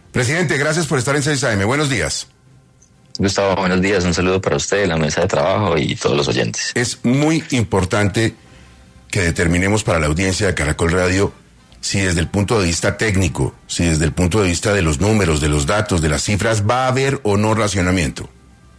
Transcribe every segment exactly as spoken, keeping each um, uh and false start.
Presidente, gracias por estar en seis A M. Buenos días. Gustavo, buenos días. Un saludo para usted, la mesa de trabajo y todos los oyentes. Es muy importante que determinemos para la audiencia de Caracol Radio si desde el punto de vista técnico, si desde el punto de vista de los números, de los datos, de las cifras, va a haber o no racionamiento.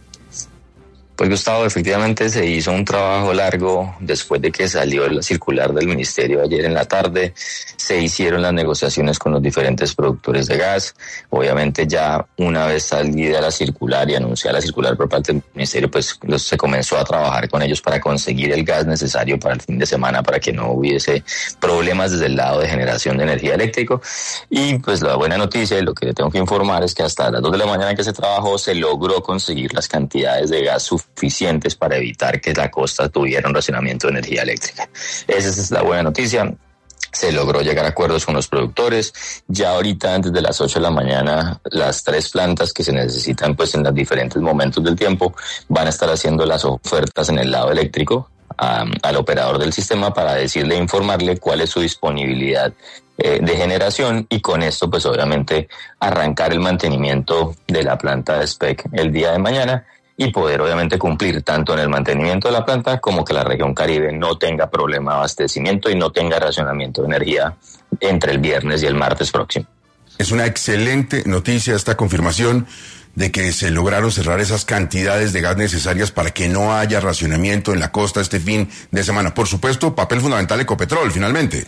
Pues Gustavo, efectivamente se hizo un trabajo largo después de que salió la circular del ministerio ayer en la tarde. Se hicieron las negociaciones con los diferentes productores de gas. Obviamente ya una vez salida la circular y anunciada la circular por parte del ministerio, pues se comenzó a trabajar con ellos para conseguir el gas necesario para el fin de semana, para que no hubiese problemas desde el lado de generación de energía eléctrica. Y pues la buena noticia y lo que le tengo que informar es que hasta las dos de la mañana que se trabajó se logró conseguir las cantidades de gas suficientes suficientes para evitar que la costa tuviera un racionamiento de energía eléctrica. Esa es la buena noticia. Se logró llegar a acuerdos con los productores. Ya ahorita, antes de las ocho de la mañana, las tres plantas que se necesitan pues en los diferentes momentos del tiempo van a estar haciendo las ofertas en el lado eléctrico a, al operador del sistema para decirle, informarle cuál es su disponibilidad eh, de generación, y con esto pues obviamente arrancar el mantenimiento de la planta de S P E C el día de mañana y poder obviamente cumplir tanto en el mantenimiento de la planta como que la región Caribe no tenga problema de abastecimiento y no tenga racionamiento de energía entre el viernes y el martes próximo. Es una excelente noticia esta confirmación de que se lograron cerrar esas cantidades de gas necesarias para que no haya racionamiento en la costa este fin de semana. Por supuesto, papel fundamental Ecopetrol, finalmente.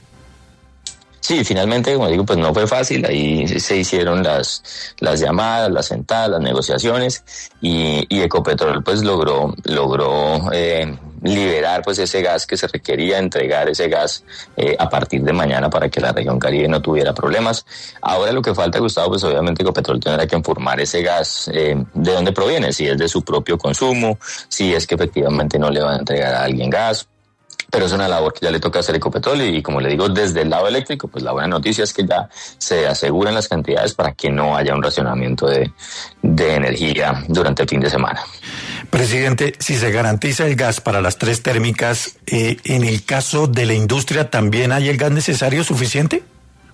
Sí, finalmente, como digo, pues no fue fácil. Ahí se hicieron las las llamadas, las sentadas, las negociaciones y, y Ecopetrol pues logró logró eh, liberar pues ese gas que se requería, entregar ese gas eh, a partir de mañana para que la región Caribe no tuviera problemas. Ahora lo que falta, Gustavo, pues obviamente Ecopetrol tendrá que informar ese gas eh, de dónde proviene, si es de su propio consumo, si es que efectivamente no le va a entregar a alguien gas. Pero es una labor que ya le toca hacer Ecopetrol y, como le digo, desde el lado eléctrico, pues la buena noticia es que ya se aseguran las cantidades para que no haya un racionamiento de, de energía durante el fin de semana. Presidente, si se garantiza el gas para las tres térmicas, eh, ¿en el caso de la industria también hay el gas necesario suficiente?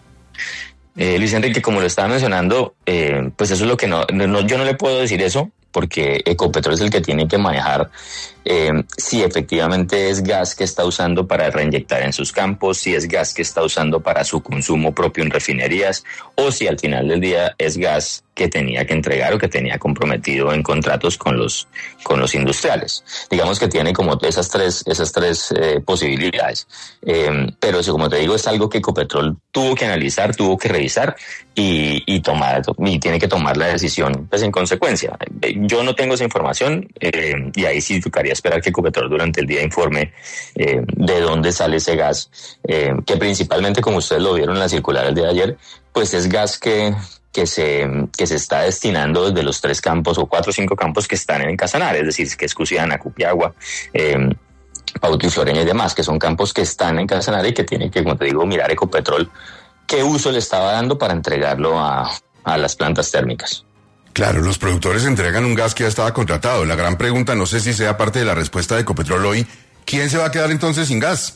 Eh, Luis Enrique, como lo estaba mencionando, eh, pues eso es lo que no, no, yo no le puedo decir eso, porque Ecopetrol es el que tiene que manejar eh, si efectivamente es gas que está usando para reinyectar en sus campos, si es gas que está usando para su consumo propio en refinerías, o si al final del día es gas que tenía que entregar o que tenía comprometido en contratos con los con los industriales. Digamos que tiene como esas tres esas tres eh, posibilidades. Eh, pero eso, como te digo, es algo que Ecopetrol tuvo que analizar, tuvo que revisar y, y tomar y tiene que tomar la decisión pues en consecuencia. Yo no tengo esa información eh, y ahí sí tocaría esperar que Ecopetrol durante el día informe eh, de dónde sale ese gas, eh, que principalmente, como ustedes lo vieron en la circular el día de ayer, pues es gas que que se que se está destinando desde los tres campos o cuatro o cinco campos que están en Casanare, es decir, que es Cusiana, Cupiagua, eh, Pauto y Floreña y demás, que son campos que están en Casanare y que tiene que, como te digo, mirar Ecopetrol qué uso le estaba dando para entregarlo a, a las plantas térmicas. Claro, los productores entregan un gas que ya estaba contratado. La gran pregunta, no sé si sea parte de la respuesta de Ecopetrol hoy, ¿quién se va a quedar entonces sin gas?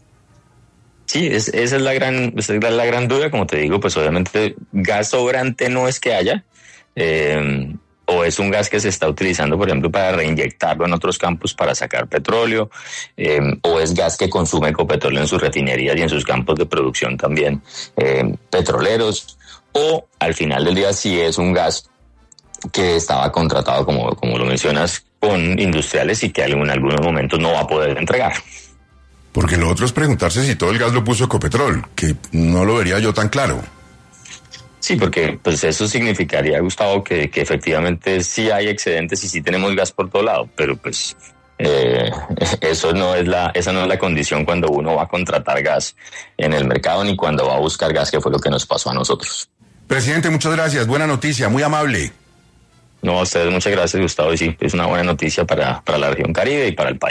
Sí, es, esa es la gran, esa es la, la gran duda. Como te digo, pues obviamente gas sobrante no es que haya, eh, o es un gas que se está utilizando, por ejemplo, para reinyectarlo en otros campos para sacar petróleo, eh, o es gas que consume Ecopetrol en sus refinerías y en sus campos de producción también eh, petroleros, o al final del día sí es un gas que estaba contratado, como, como lo mencionas, con industriales y que en algunos momentos no va a poder entregar. Porque lo otro es preguntarse si todo el gas lo puso Ecopetrol, que no lo vería yo tan claro. Sí, porque pues eso significaría, Gustavo, que, que efectivamente sí hay excedentes y sí tenemos gas por todo lado, pero pues eh, eso no es la, esa no es la condición cuando uno va a contratar gas en el mercado ni cuando va a buscar gas, que fue lo que nos pasó a nosotros. Presidente, muchas gracias, buena noticia, muy amable. No, a ustedes muchas gracias, Gustavo, y sí, es una buena noticia para, para la región Caribe y para el país.